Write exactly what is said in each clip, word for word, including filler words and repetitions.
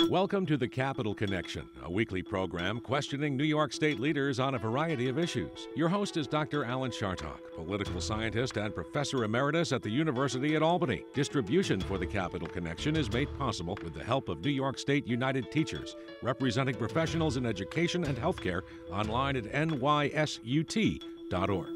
Welcome to the Capital Connection, a weekly program questioning New York State leaders on a variety of issues. Your host is Doctor Alan Chartock, political scientist and professor emeritus at the University at Albany. Distribution for the Capital Connection is made possible with the help of New York State United Teachers, representing professionals in education and healthcare, online at N Y S U T dot org.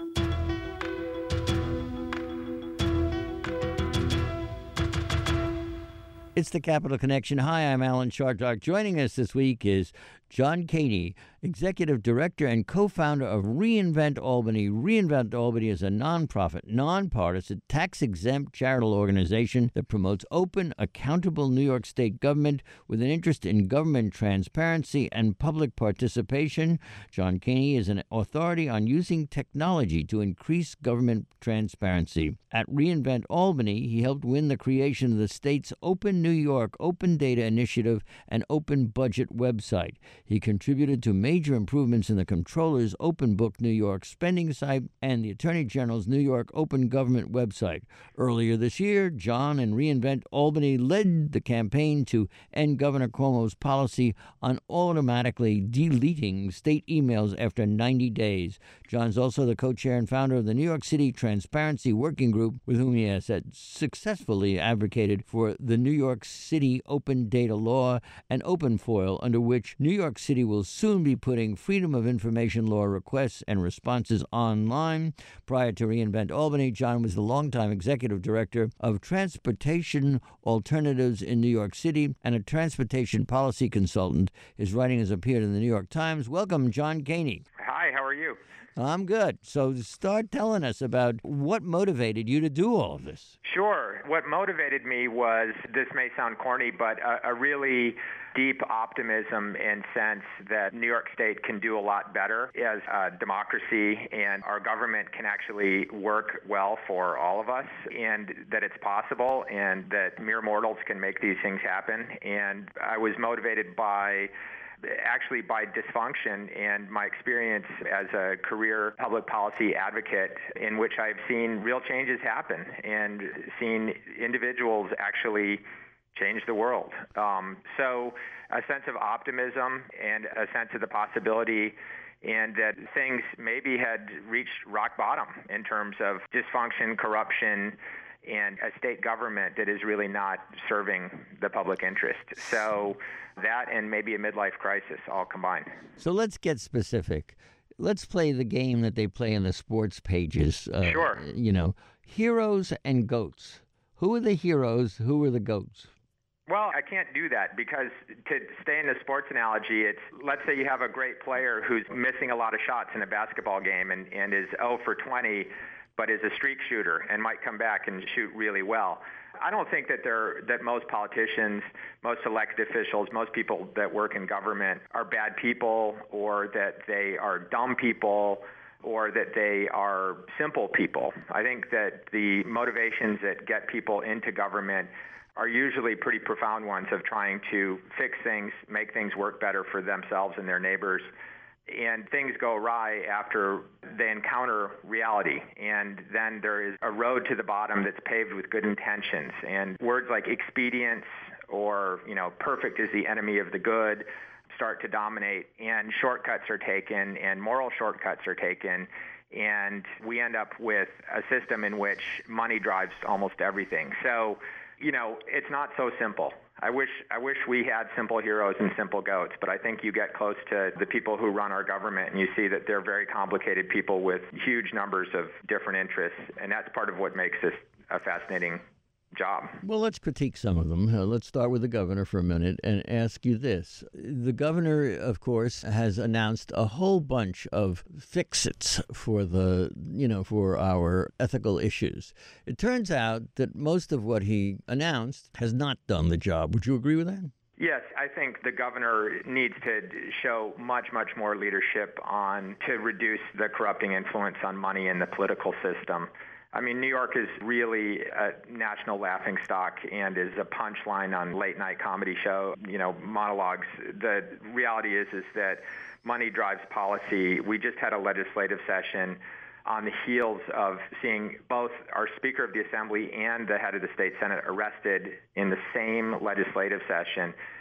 It's the Capital Connection. Hi, I'm Alan Chartock. Joining us this week is John Caney, Executive Director and co-founder of Reinvent Albany. Reinvent Albany is a nonprofit, nonpartisan, tax-exempt charitable organization that promotes open, accountable New York State government with an interest in government transparency and public participation. John Caney is an authority on using technology to increase government transparency. At Reinvent Albany, he helped win the creation of the state's Open New York Open Data Initiative and Open Budget website. He contributed to major improvements in the Comptroller's Open Book New York spending site and the Attorney General's New York Open Government website. Earlier this year, John and Reinvent Albany led the campaign to end Governor Cuomo's policy on automatically deleting state emails after ninety days. John's also the co-chair and founder of the New York City Transparency Working Group, with whom he has successfully advocated for the New York City Open Data Law and OpenFOIL, under which New York City will soon be putting Freedom of Information Law requests and responses online. Prior to Reinvent Albany, John was the longtime executive director of Transportation Alternatives in New York City and a transportation policy consultant. His writing has appeared in the New York Times. Welcome, John Caney. Hi, how are you? I'm good. So start telling us about what motivated you to do all of this. Sure. What motivated me was, this may sound corny, but a, a really deep optimism and sense that New York State can do a lot better as a democracy, and our government can actually work well for all of us, and that it's possible, and that mere mortals can make these things happen. And I was motivated by actually by dysfunction and my experience as a career public policy advocate, in which I've seen real changes happen and seen individuals actually change the world. Um, so a sense of optimism and a sense of the possibility, and that things maybe had reached rock bottom in terms of dysfunction, corruption, and a state government that is really not serving the public interest. So that and maybe a midlife crisis all combined. So let's get specific. Let's play the game that they play in the sports pages. Uh, sure. You know, heroes and goats. Who are the heroes? Who are the goats? Well, I can't do that, because to stay in the sports analogy, it's, let's say you have a great player who's missing a lot of shots in a basketball game and, and is zero for twenty, but is a streak shooter and might come back and shoot really well. I don't think that there that most politicians, most elected officials, most people that work in government are bad people, or that they are dumb people, or that they are simple people. I think that the motivations that get people into government are usually pretty profound ones, of trying to fix things, make things work better for themselves and their neighbors. And things go awry after they encounter reality. And then there is a road to the bottom that's paved with good intentions. And words like expedience or, you know, perfect is the enemy of the good start to dominate. And shortcuts are taken, and moral shortcuts are taken. And we end up with a system in which money drives almost everything. So, you know, it's not so simple. I wish I wish we had simple heroes and simple goats, but I think you get close to the people who run our government and you see that they're very complicated people with huge numbers of different interests, and that's part of what makes this a fascinating job. Well, let's critique some of them. Uh, let's start with the governor for a minute and ask you this. The governor, of course, has announced a whole bunch of fix-its for the, you know, for our ethical issues. It turns out that most of what he announced has not done the job. Would you agree with that? Yes, I think the governor needs to show much, much more leadership on to reduce the corrupting influence on money in the political system. I mean, New York is really a national laughingstock and is a punchline on late-night comedy show, you know, monologues. The reality is is that money drives policy. We just had a legislative session on the heels of seeing both our Speaker of the Assembly and the head of the State Senate arrested in the same legislative session.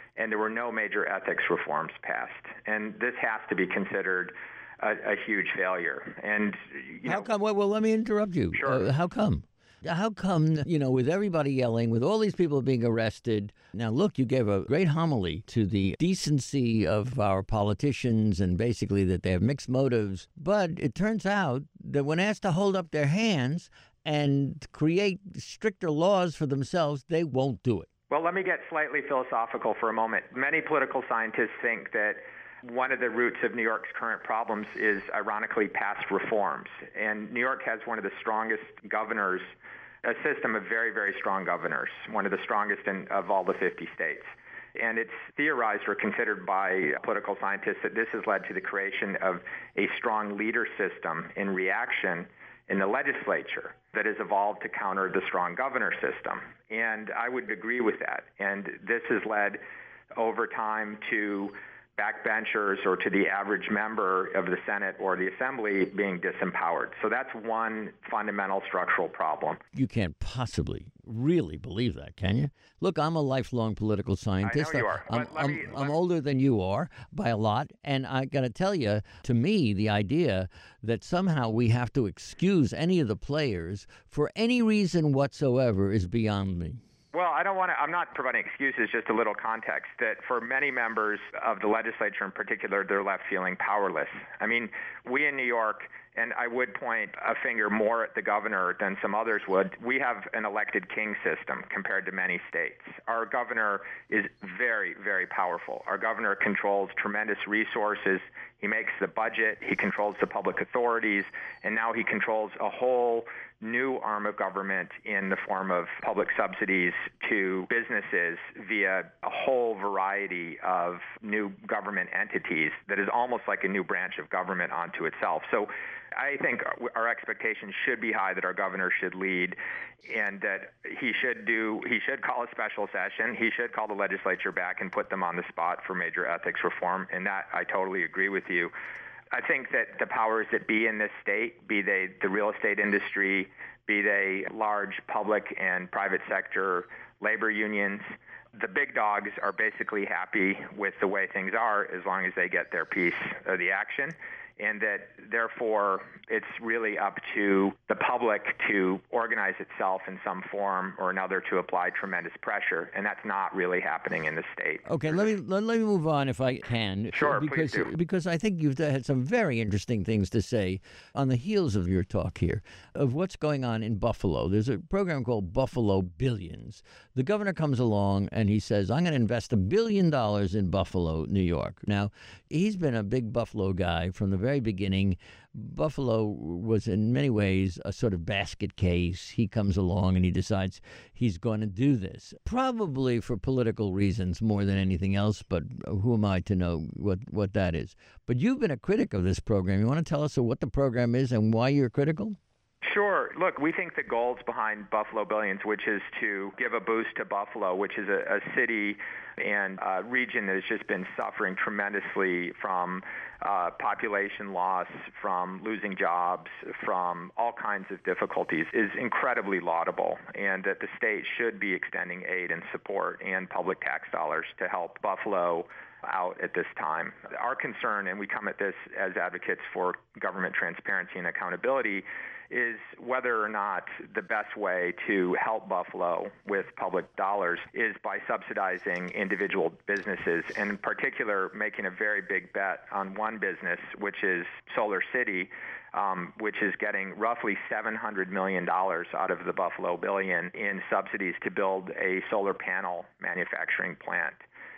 and there were no major ethics reforms passed. And this has to be considered a, a huge failure. And you how know, come? Well, well, let me interrupt you. Sure. Uh, how come? How come, you know, with everybody yelling, with all these people being arrested? Now, look, you gave a great homily to the decency of our politicians and basically that they have mixed motives. But it turns out that when asked to hold up their hands and create stricter laws for themselves, they won't do it. Well, let me get slightly philosophical for a moment. Many political scientists think that one of the roots of New York's current problems is, ironically, past reforms. And New York has one of the strongest governors, a system of very, very strong governors, one of the strongest in, of all the fifty states. And it's theorized or considered by political scientists that this has led to the creation of a strong leader system in reaction in the legislature that has evolved to counter the strong governor system. And I would agree with that. And this has led over time to backbenchers or to the average member of the Senate or the Assembly being disempowered. So that's one fundamental structural problem. You can't possibly really believe that, can you? Look, I'm a lifelong political scientist. I know you are. I'm, Let- let I'm, me- I'm let- older than you are by a lot. And I got to tell you, to me, the idea that somehow we have to excuse any of the players for any reason whatsoever is beyond me. Well, I don't want to, I'm not providing excuses, just a little context, that for many members of the legislature in particular, they're left feeling powerless. I mean, we in New York, and I would point a finger more at the governor than some others would, we have an elected king system compared to many states. Our governor is very, very powerful. Our governor controls tremendous resources. He makes the budget, he controls the public authorities, and now he controls a whole new arm of government in the form of public subsidies to businesses via a whole variety of new government entities that is almost like a new branch of government onto itself. So I think our expectations should be high that our governor should lead and that he should do, he should call a special session. He should call the legislature back and put them on the spot for major ethics reform. And that I totally agree with you. I think that the powers that be in this state, be they the real estate industry, be they large public and private sector labor unions, the big dogs are basically happy with the way things are as long as they get their piece of the action. And that, therefore, it's really up to the public to organize itself in some form or another to apply tremendous pressure. And that's not really happening in the state. Okay, let me let, let me move on if I can. Sure, because, please do. Because I think you've had some very interesting things to say on the heels of your talk here of what's going on in Buffalo. There's a program called Buffalo Billions. The governor comes along and he says, I'm going to invest a billion dollars in Buffalo, New York. Now, he's been a big Buffalo guy from the very beginning. Buffalo was in many ways a sort of basket case. He comes along and he decides he's going to do this, probably for political reasons more than anything else, but who am I to know what, what that is? But you've been a critic of this program. You want to tell us what the program is and why you're critical? Sure. Look, we think the goals behind Buffalo Billions, which is to give a boost to Buffalo, which is a, a city and a region that has just been suffering tremendously from uh, population loss, from losing jobs, from all kinds of difficulties, is incredibly laudable, and that the state should be extending aid and support and public tax dollars to help Buffalo out at this time. Our concern, and we come at this as advocates for government transparency and accountability, is whether or not the best way to help Buffalo with public dollars is by subsidizing individual businesses, and in particular making a very big bet on one business, which is Solar City, um, which is getting roughly seven hundred million dollars out of the Buffalo Billion in subsidies to build a solar panel manufacturing plant.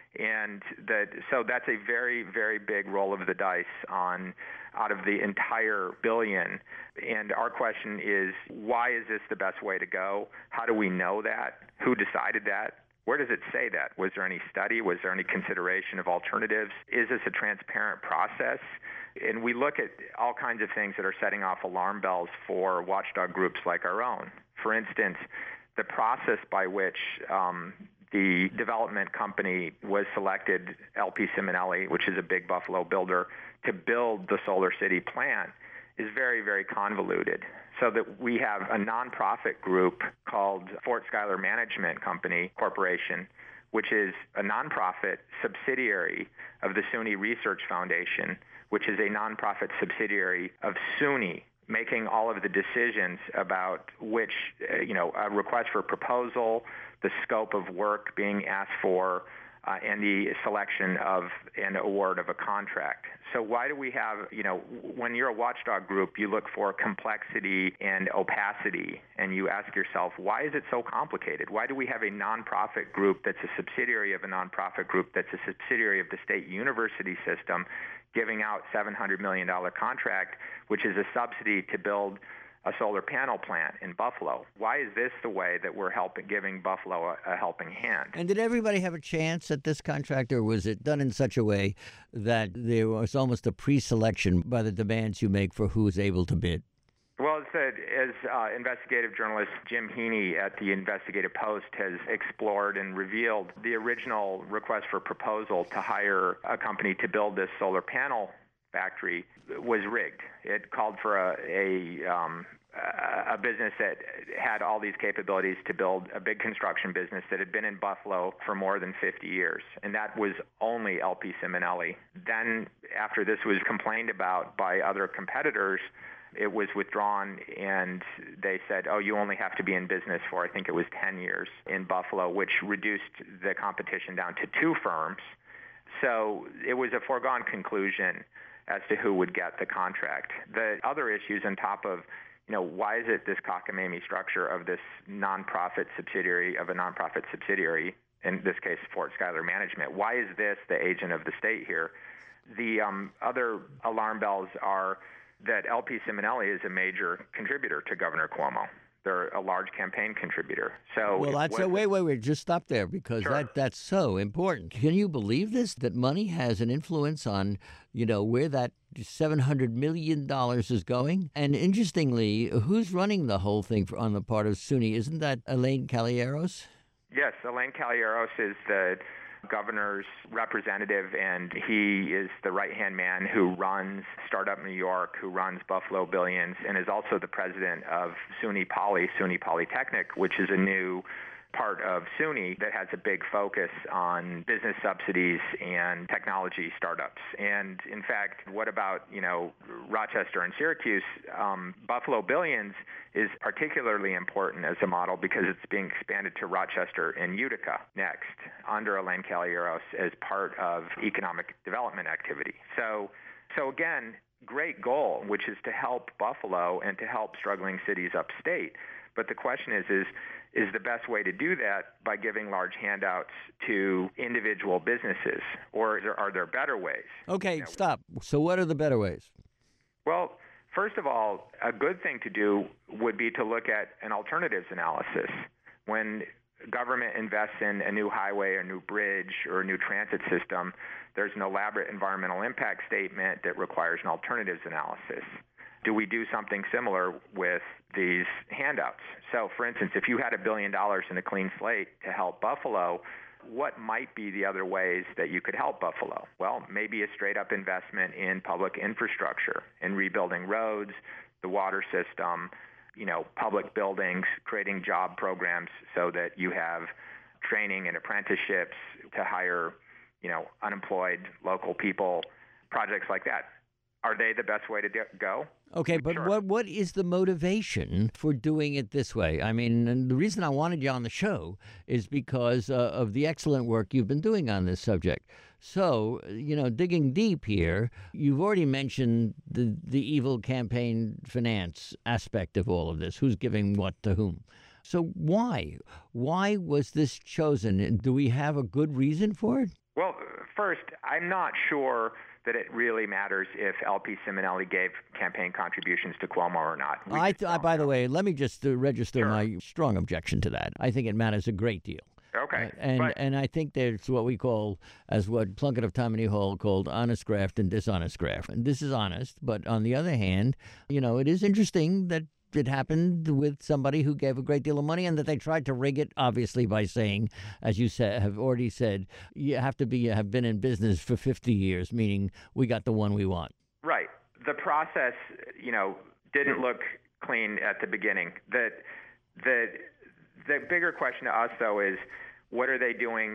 And that, so that's a very, very big roll of the dice on out of the entire billion. And our question is, why is this the best way to go? How do we know that? Who decided that? Where does it say that? Was there any study? Was there any consideration of alternatives? Is this a transparent process? And we look at all kinds of things that are setting off alarm bells for watchdog groups like our own. For instance, the process by which um, the development company was selected, L P Simonelli, which is a big Buffalo builder, to build the Solar City plant is very, very convoluted. So that we have a nonprofit group called Fort Schuyler Management Company Corporation, which is a nonprofit subsidiary of the SUNY Research Foundation, which is a nonprofit subsidiary of SUNY, making all of the decisions about which, uh, you know, a request for proposal, the scope of work being asked for, uh, and the selection of and award of a contract. So why do we have, you know, when you're a watchdog group, you look for complexity and opacity, and you ask yourself, why is it so complicated? Why do we have a nonprofit group that's a subsidiary of a nonprofit group that's a subsidiary of the state university system giving out seven hundred million dollars contract, which is a subsidy to build a solar panel plant in Buffalo? Why is this the way that we're helping, giving Buffalo a, a helping hand? And did everybody have a chance at this contract, or was it done in such a way that there was almost a pre-selection by the demands you make for who's able to bid? Well, as, said, as uh, investigative journalist Jim Heaney at the Investigative Post has explored and revealed, the original request for proposal to hire a company to build this solar panel factory was rigged. It called for a a, um, a business that had all these capabilities to build a big construction business that had been in Buffalo for more than fifty years, and that was only L P Simonelli. Then, after this was complained about by other competitors, it was withdrawn, and they said, oh, you only have to be in business for, I think it was ten years in Buffalo, which reduced the competition down to two firms. So it was a foregone conclusion as to who would get the contract. The other issues on top of, you know, why is it this cockamamie structure of this nonprofit subsidiary of a nonprofit subsidiary, in this case Fort Schuyler Management? Why is this the agent of the state here? The um, other alarm bells are that L P Simonelli is a major contributor to Governor Cuomo. They're a large campaign contributor. So well, that's a, wait, wait, wait. Just stop there, because Sure. that that's so important. Can you believe this? That money has an influence on, you know, where that seven hundred million dollars is going. And interestingly, who's running the whole thing for, on the part of SUNY? Isn't that Elaine Caballeros? Yes, Elaine Caballeros is the governor's representative, and he is the right-hand man who runs Startup New York, who runs Buffalo Billions, and is also the president of SUNY Poly, SUNY Polytechnic, which is a new part of SUNY that has a big focus on business subsidies and technology startups. And in fact, what about, you know, Rochester and Syracuse? Um, Buffalo Billions is particularly important as a model because it's being expanded to Rochester and Utica next under Elaine Caballeros as part of economic development activity. So, so again, great goal, which is to help Buffalo and to help struggling cities upstate. But the question is, is, is the best way to do that by giving large handouts to individual businesses, or are there, are there better ways? Okay, You know, stop. So what are the better ways? Well, first of all, a good thing to do would be to look at an alternatives analysis. When government invests in a new highway, a new bridge, or a new transit system, there's an elaborate environmental impact statement that requires an alternatives analysis. Do we do something similar with these handouts? So, for instance, if you had a billion dollars in a clean slate to help Buffalo, what might be the other ways that you could help Buffalo? Well, maybe a straight-up investment in public infrastructure, in rebuilding roads, the water system, you know, public buildings, creating job programs so that you have training and apprenticeships to hire, you know, unemployed local people, projects like that. Are they the best way to do, go? Okay, but Sure. what what is the motivation for doing it this way? I mean, and the reason I wanted you on the show is because uh, of the excellent work you've been doing on this subject. So, you know, digging deep here, you've already mentioned the, the evil campaign finance aspect of all of this. Who's giving what to whom? So why? Why was this chosen? Do we have a good reason for it? Well, first, I'm not sure that it really matters if L P Simonelli gave campaign contributions to Cuomo or not. We I, just I don't by know. the way, let me just uh, register Sure. my strong objection to that. I think it matters a great deal. Okay. Uh, and but, and I think there's what we call, as what Plunkett of Tammany Hall called honest graft and dishonest graft. And this is honest, but on the other hand, you know, it is interesting that it happened with somebody who gave a great deal of money, and that they tried to rig it, obviously, by saying, as you said, have already said, you have to be have been in business for fifty years, meaning we got the one we want. right. The process, you know, didn't look clean at the beginning. The, the, the bigger question to us, though, is what are they doing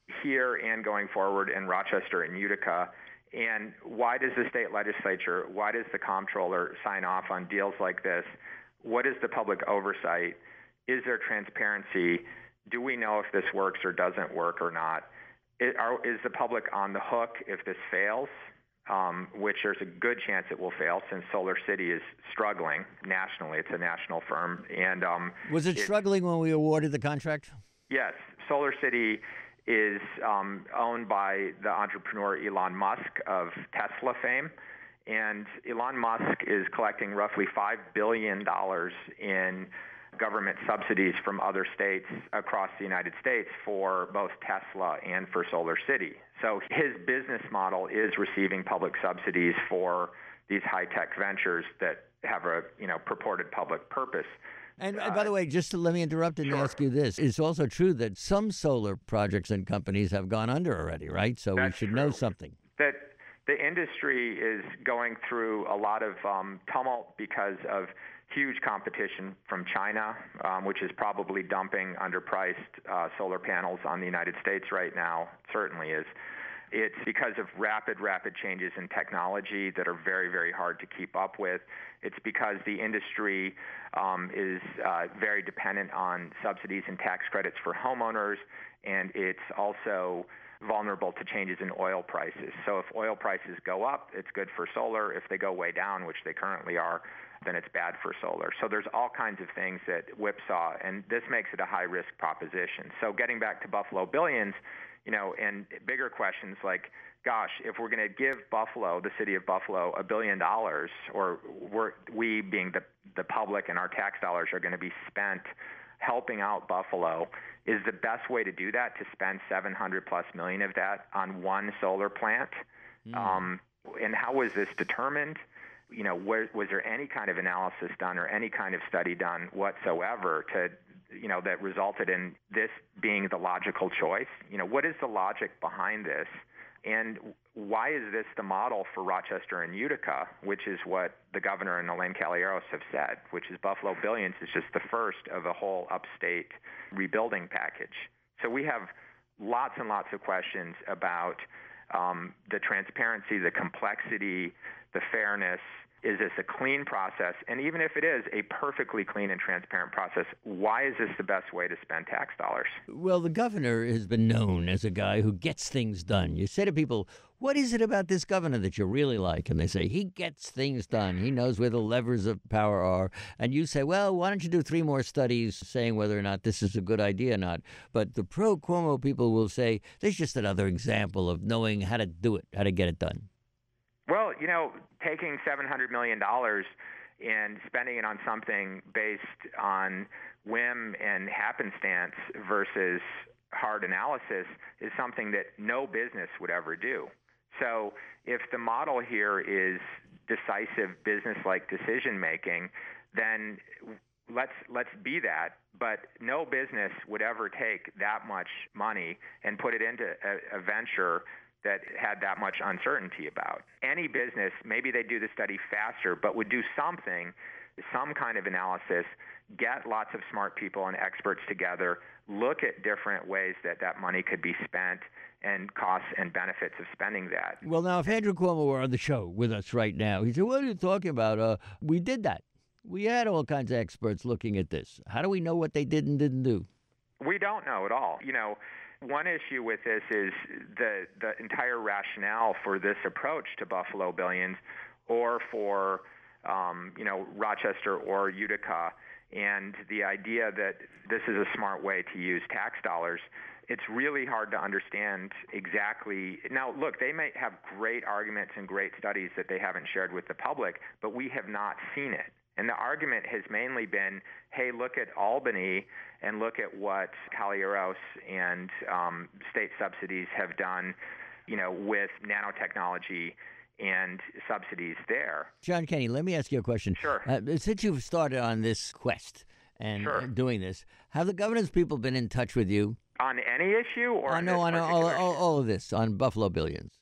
here and going forward in Rochester and Utica? And why does the state legislature, why does the comptroller sign off on deals like this? What is the public oversight? Is there transparency? Do we know if this works or doesn't work or not? It, are, is the public on the hook if this fails? Um, which there's a good chance it will fail since Solar City is struggling nationally. It's a national firm. And um, was it, it struggling when we awarded the contract? Yes. Solar City is um, owned by the entrepreneur Elon Musk of Tesla fame. And Elon Musk is collecting roughly five billion dollars in government subsidies from other states across the United States for both Tesla and for Solar City. So his business model is receiving public subsidies for these high-tech ventures that have a, you know, purported public purpose. And, and by the way, just to let me interrupt and Sure. ask you this. It's also true that some solar projects and companies have gone under already, right? So That's we should true. know something. That the industry is going through a lot of um, tumult because of huge competition from China, um, which is probably dumping underpriced uh, solar panels on the United States right now. It certainly is. It's because of rapid, rapid changes in technology that are very, very hard to keep up with. It's because the industry um, is uh, very dependent on subsidies and tax credits for homeowners, and it's also vulnerable to changes in oil prices. So if oil prices go up, it's good for solar. If they go way down, which they currently are, then it's bad for solar. So there's all kinds of things that whipsaw, and this makes it a high-risk proposition. So getting back to Buffalo Billions, you know, and bigger questions like, gosh, if we're going to give Buffalo, the city of Buffalo, a billion dollars, or we're, we being the, the public and our tax dollars are going to be spent helping out Buffalo, is the best way to do that to spend seven hundred plus million of that on one solar plant? Mm. Um, and how was this determined? You know, was, was there any kind of analysis done or any kind of study done whatsoever to, you know, that resulted in this being the logical choice? You know, what is the logic behind this? And why is this the model for Rochester and Utica, which is what the governor and Elaine Caballeros have said, which is Buffalo Billions is just the first of a whole upstate rebuilding package. So we have lots and lots of questions about um, the transparency, the complexity, the fairness. Is this a clean process? And even if it is a perfectly clean and transparent process, why is this the best way to spend tax dollars? Well, the governor has been known as a guy who gets things done. You say to people, what is it about this governor that you really like? And they say, he gets things done. He knows where the levers of power are. And you say, well, why don't you do three more studies saying whether or not this is a good idea or not? But the pro-Cuomo people will say, there's just another example of knowing how to do it, how to get it done. Well, you know, taking seven hundred million dollars and spending it on something based on whim and happenstance versus hard analysis is something that no business would ever do. So if the model here is decisive business-like decision-making, then let's let's be that. But no business would ever take that much money and put it into a, a venture that had that much uncertainty about. Any business, maybe they do the study faster, but would do something, some kind of analysis, get lots of smart people and experts together, look at different ways that that money could be spent and costs and benefits of spending that. Well, now, if Andrew Cuomo were on the show with us right now, he'd say, what are you talking about? Uh, we did that. We had all kinds of experts looking at this. How do we know what they did and didn't do? We don't know at all. You know, one issue with this is the, the entire rationale for this approach to Buffalo Billions or for, um, you know, Rochester or Utica, and the idea that this is a smart way to use tax dollars. It's really hard to understand exactly. Now, look, they may have great arguments and great studies that they haven't shared with the public, but we have not seen it. And the argument has mainly been, hey, look at Albany and look at what Caballeros and um, state subsidies have done, you know, with nanotechnology and subsidies there. John Kenney, let me ask you a question. Sure. Uh, since you've started on this quest and sure. doing this, have the governor's people been in touch with you? On any issue or uh, no, on all, all, all of this, on Buffalo Billions?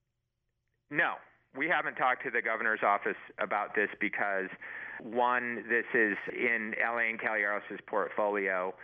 No. We haven't talked to the governor's office about this because, one, this is in Elaine Caballeros' portfolio,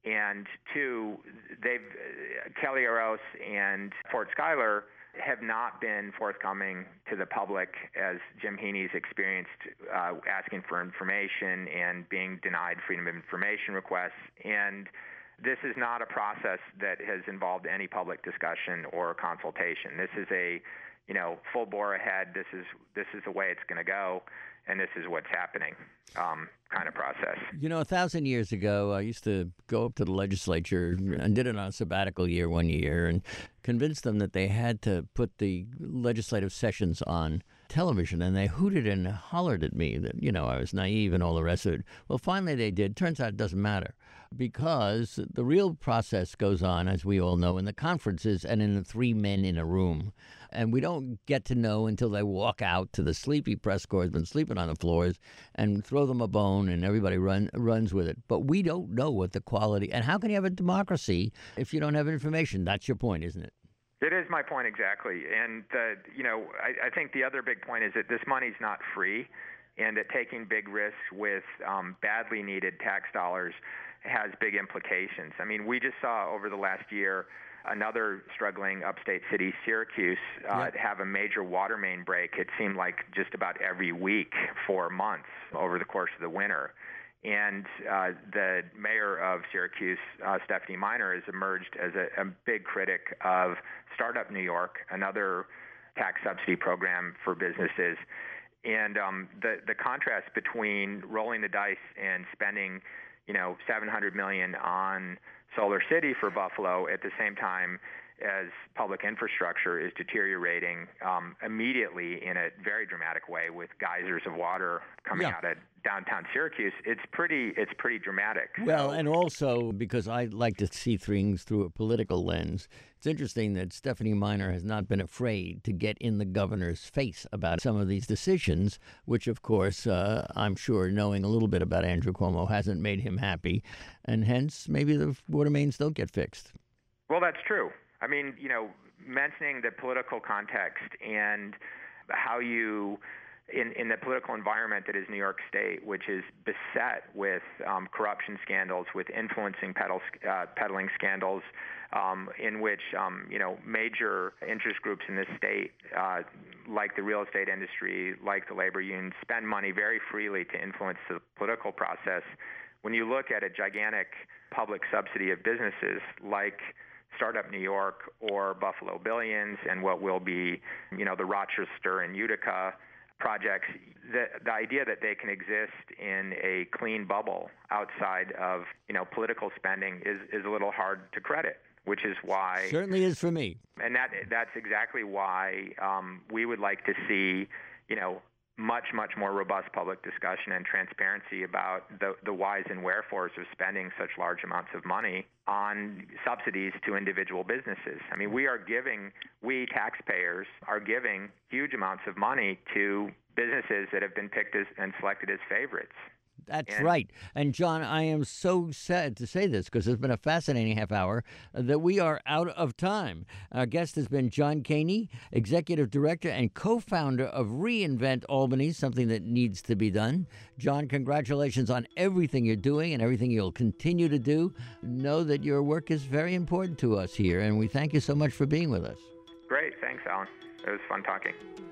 And two, they've Kelly Aros and Fort Schuyler have not been forthcoming to the public as Jim Heaney's experienced uh, asking for information and being denied freedom of information requests. And this is not a process that has involved any public discussion or consultation. This is a, you know, full bore ahead. This is this is the way it's going to go, and this is what's happening um, kind of process. You know, a thousand years ago, I used to go up to the legislature and did it on a sabbatical year one year and convinced them that they had to put the legislative sessions on television, and they hooted and hollered at me that, you know, I was naive and all the rest of it. Well, finally they did. Turns out it doesn't matter, because the real process goes on, as we all know, in the conferences and in the three men in a room. And we don't get to know until they walk out to the sleepy press corps who's been sleeping on the floors and throw them a bone and everybody run, runs with it. But we don't know what the quality, and how can you have a democracy if you don't have information? That's your point, isn't it? It is my point exactly. And, uh, you know, I, I think the other big point is that this money's not free, and that taking big risks with um, badly needed tax dollars has big implications. I mean, we just saw over the last year another struggling upstate city, Syracuse, uh, yep. have a major water main break. It seemed like just about every week for months over the course of the winter. And uh, the mayor of Syracuse, uh, Stephanie Miner, has emerged as a, a big critic of Startup New York, another tax subsidy program for businesses. And um, the the contrast between rolling the dice and spending, you know, seven hundred million dollars on Solar City for Buffalo at the same time as public infrastructure is deteriorating um, immediately in a very dramatic way, with geysers of water coming yeah. out of downtown Syracuse. It's pretty it's pretty dramatic. Well, so, and also because I like to see things through a political lens, it's interesting that Stephanie Miner has not been afraid to get in the governor's face about some of these decisions, which, of course, uh, I'm sure, knowing a little bit about Andrew Cuomo, hasn't made him happy, and hence maybe the water mains don't get fixed. Well, that's true. I mean, you know, mentioning the political context and how you, in, in the political environment that is New York State, which is beset with um, corruption scandals, with influencing peddle, uh, peddling scandals, um, in which, um, you know, major interest groups in this state, uh, like the real estate industry, like the labor unions, spend money very freely to influence the political process. When you look at a gigantic public subsidy of businesses like Startup New York or Buffalo Billions and what will be, you know, the Rochester and Utica projects, the, the idea that they can exist in a clean bubble outside of, you know, political spending is, is a little hard to credit, which is why... Certainly is for me. And that that's exactly why um, we would like to see, you know, much, much more robust public discussion and transparency about the, the whys and wherefores of spending such large amounts of money on subsidies to individual businesses. I mean, we are giving, we taxpayers are giving huge amounts of money to businesses that have been picked as, and selected as favorites. That's and, right. And, John, I am so sad to say this because it's been a fascinating half hour uh, that we are out of time. Our guest has been John Caney, Executive Director and co-founder of Reinvent Albany, something that needs to be done. John, congratulations on everything you're doing and everything you'll continue to do. Know that your work is very important to us here, and we thank you so much for being with us. Great. Thanks, Alan. It was fun talking.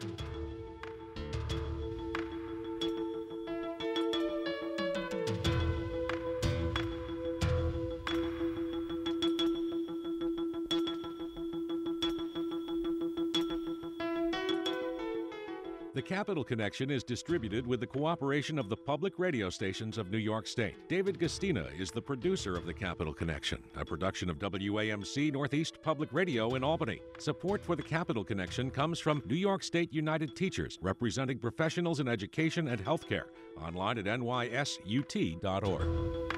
The Capital Connection is distributed with the cooperation of the public radio stations of New York State. David Gastina is the producer of The Capital Connection, a production of W A M C Northeast Public Radio in Albany. Support for The Capital Connection comes from New York State United Teachers, representing professionals in education and healthcare. Online at N Y S U T dot org.